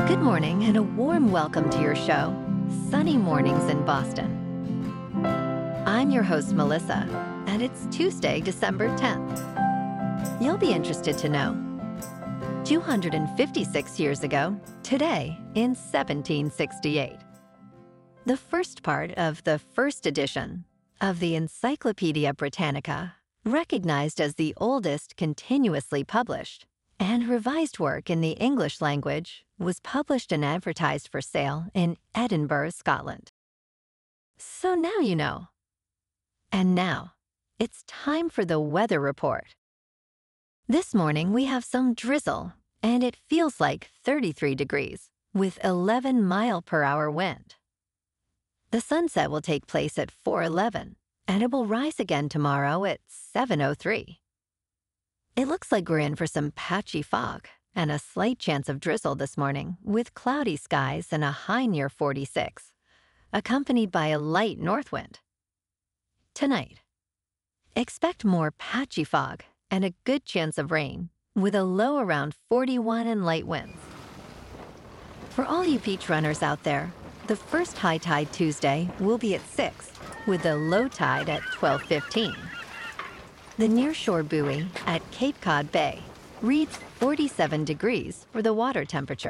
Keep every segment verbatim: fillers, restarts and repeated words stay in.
Good morning and a warm welcome to your show, Sunny Mornings in Boston. I'm your host, Melissa, and it's Tuesday, December tenth. You'll be interested to know, two hundred fifty-six years ago, today in seventeen sixty-eight, the first part of the first edition of the Encyclopedia Britannica, recognized as the oldest continuously published and revised work in the English language, was published and advertised for sale in Edinburgh, Scotland. So now you know. And now, it's time for the weather report. This morning we have some drizzle, and it feels like thirty-three degrees, with eleven mile per hour wind. The sunset will take place at four eleven, and it will rise again tomorrow at seven oh three. It looks like we're in for some patchy fog and a slight chance of drizzle this morning, with cloudy skies and a high near forty-six, accompanied by a light north wind. Tonight, expect more patchy fog and a good chance of rain, with a low around forty-one and light winds. For all you beach runners out there, the first high tide Tuesday will be at six, with the low tide at twelve fifteen. The nearshore buoy at Cape Cod Bay reads forty-seven degrees for the water temperature.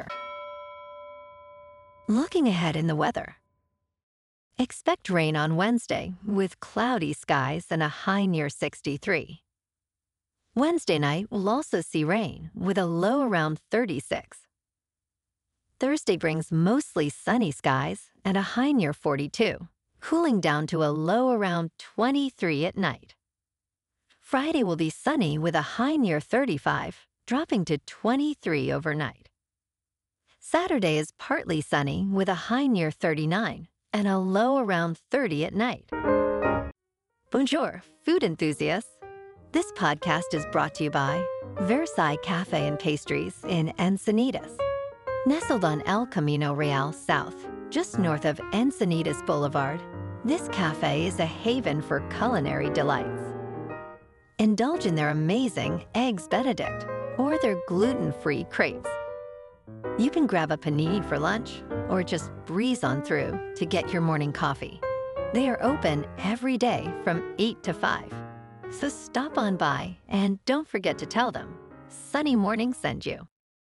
Looking ahead in the weather, expect rain on Wednesday with cloudy skies and a high near sixty-three. Wednesday night will also see rain with a low around thirty-six. Thursday brings mostly sunny skies and a high near forty-two, cooling down to a low around twenty-three at night. Friday will be sunny with a high near thirty-five, dropping to twenty-three overnight. Saturday is partly sunny with a high near thirty-nine and a low around thirty at night. Bonjour, food enthusiasts. This podcast is brought to you by Versailles Cafe and Pastries in Encinitas. Nestled on El Camino Real South, just north of Encinitas Boulevard, this cafe is a haven for culinary delights. Indulge in their amazing Eggs Benedict or their gluten-free crepes. You can grab a panini for lunch or just breeze on through to get your morning coffee. They are open every day from eight to five. So stop on by and don't forget to tell them Sunny Morning sent you.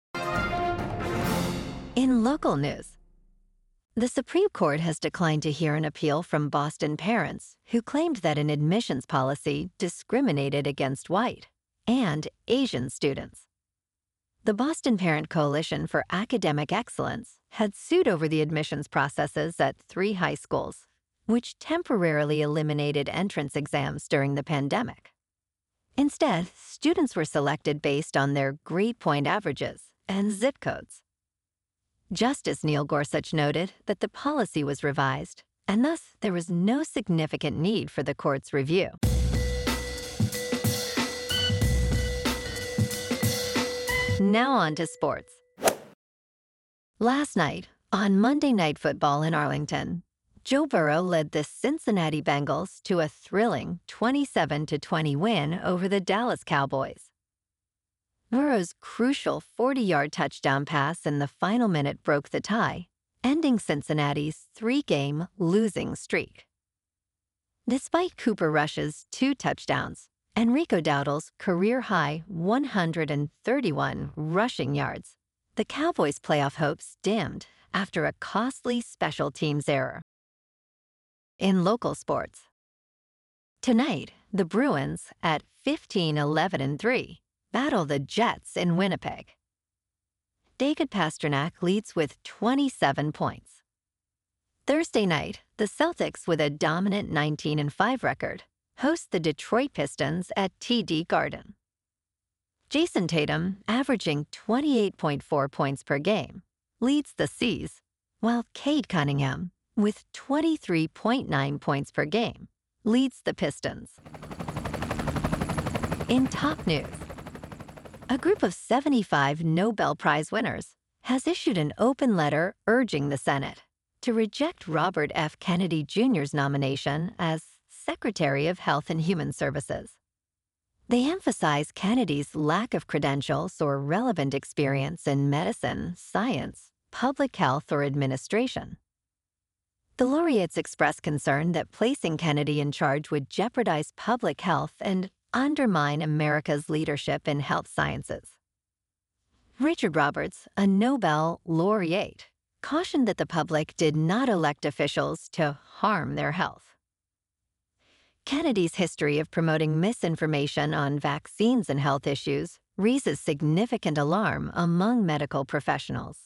In local news, the Supreme Court has declined to hear an appeal from Boston parents who claimed that an admissions policy discriminated against white and Asian students. The Boston Parent Coalition for Academic Excellence had sued over the admissions processes at three high schools, which temporarily eliminated entrance exams during the pandemic. Instead, students were selected based on their grade point averages and zip codes. Justice Neil Gorsuch noted that the policy was revised, and thus there was no significant need for the court's review. Now on to sports. Last night, on Monday Night Football in Arlington, Joe Burrow led the Cincinnati Bengals to a thrilling twenty-seven to twenty win over the Dallas Cowboys. Burrow's crucial forty-yard touchdown pass in the final minute broke the tie, ending Cincinnati's three-game losing streak. Despite Cooper Rush's two touchdowns and Rico Dowdle's career-high one hundred thirty-one rushing yards, the Cowboys' playoff hopes dimmed after a costly special teams error. In local sports, tonight, the Bruins, at fifteen eleven and three, battle the Jets in Winnipeg. David Pastrnak leads with twenty-seven points. Thursday night, the Celtics, with a dominant nineteen and five record, host the Detroit Pistons at T D Garden. Jason Tatum, averaging twenty-eight point four points per game, leads the C's, while Cade Cunningham, with twenty-three point nine points per game, leads the Pistons. In top news, a group of seventy-five Nobel Prize winners has issued an open letter urging the Senate to reject Robert F. Kennedy Junior's nomination as Secretary of Health and Human Services. They emphasize Kennedy's lack of credentials or relevant experience in medicine, science, public health or administration. The laureates expressed concern that placing Kennedy in charge would jeopardize public health and undermine America's leadership in health sciences. Richard Roberts, a Nobel laureate, cautioned that the public did not elect officials to harm their health. Kennedy's history of promoting misinformation on vaccines and health issues raises significant alarm among medical professionals.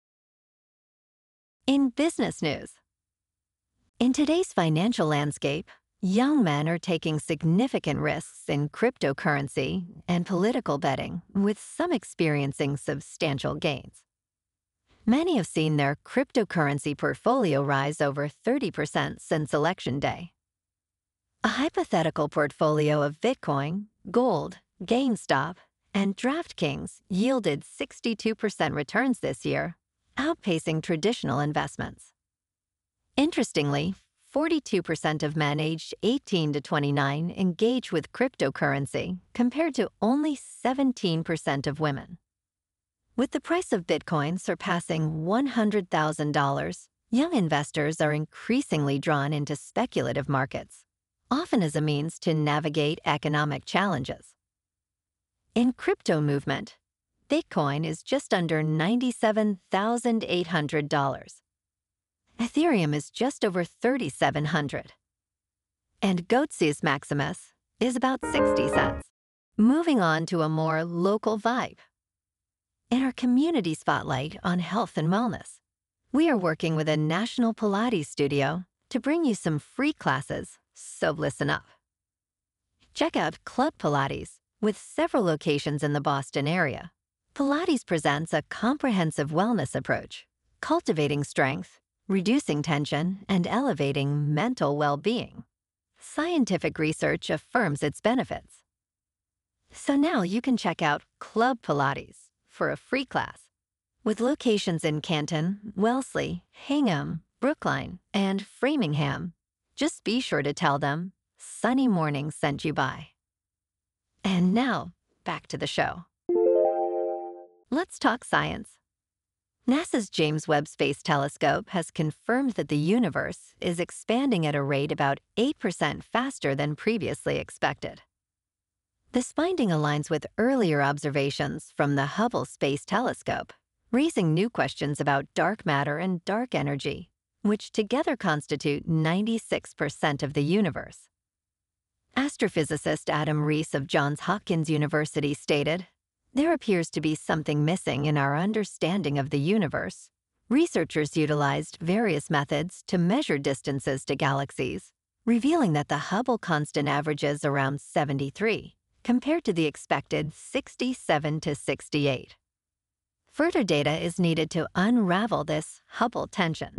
In business news, in today's financial landscape, young men are taking significant risks in cryptocurrency and political betting, with some experiencing substantial gains. Many have seen their cryptocurrency portfolio rise over thirty percent since Election Day. A hypothetical portfolio of Bitcoin, gold, GameStop, and DraftKings yielded sixty-two percent returns this year, outpacing traditional investments. Interestingly, forty-two percent of men aged eighteen to twenty-nine engage with cryptocurrency, compared to only seventeen percent of women. With the price of Bitcoin surpassing one hundred thousand dollars, young investors are increasingly drawn into speculative markets, often as a means to navigate economic challenges. In crypto movement, Bitcoin is just under ninety-seven thousand eight hundred dollars. Ethereum is just over thirty-seven hundred dollars. And Goatsius Maximus is about sixty cents. Moving on to a more local vibe. In our community spotlight on health and wellness, we are working with a national Pilates studio to bring you some free classes, so listen up. Check out Club Pilates, with several locations in the Boston area. Pilates presents a comprehensive wellness approach, cultivating strength, reducing tension, and elevating mental well-being. Scientific research affirms its benefits. So now you can check out Club Pilates for a free class. With locations in Canton, Wellesley, Hingham, Brookline, and Framingham, just be sure to tell them Sunny Mornings sent you by. And now, back to the show. Let's talk science. NASA's James Webb Space Telescope has confirmed that the universe is expanding at a rate about eight percent faster than previously expected. This finding aligns with earlier observations from the Hubble Space Telescope, raising new questions about dark matter and dark energy, which together constitute ninety-six percent of the universe. Astrophysicist Adam Rees of Johns Hopkins University stated, "There appears to be something missing in our understanding of the universe." Researchers utilized various methods to measure distances to galaxies, revealing that the Hubble constant averages around seventy-three, compared to the expected sixty-seven to sixty-eight. Further data is needed to unravel this Hubble tension.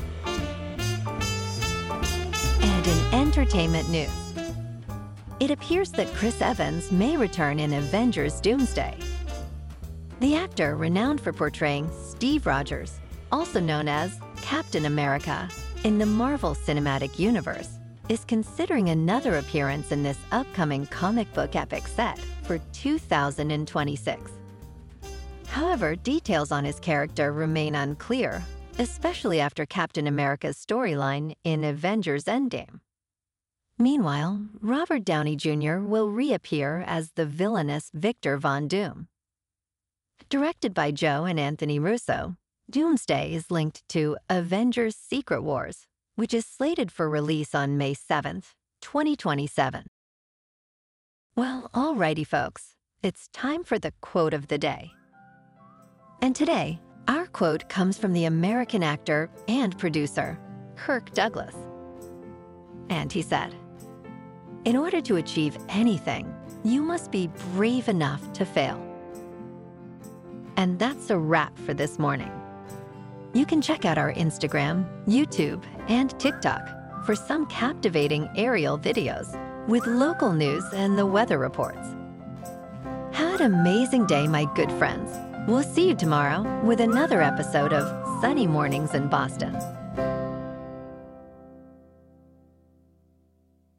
And in entertainment news, it appears that Chris Evans may return in Avengers Doomsday. The actor, renowned for portraying Steve Rogers, also known as Captain America, in the Marvel Cinematic Universe, is considering another appearance in this upcoming comic book epic set for two thousand twenty-six. However, details on his character remain unclear, especially after Captain America's storyline in Avengers Endgame. Meanwhile, Robert Downey Junior will reappear as the villainous Victor Von Doom. Directed by Joe and Anthony Russo, Doomsday is linked to Avengers Secret Wars, which is slated for release on May seventh, twenty twenty-seven. Well, alrighty folks, it's time for the quote of the day. And today, our quote comes from the American actor and producer, Kirk Douglas. And he said, "In order to achieve anything, you must be brave enough to fail." And that's a wrap for this morning. You can check out our Instagram, YouTube, and TikTok for some captivating aerial videos with local news and the weather reports. Have an amazing day, my good friends. We'll see you tomorrow with another episode of Sunny Mornings in Boston.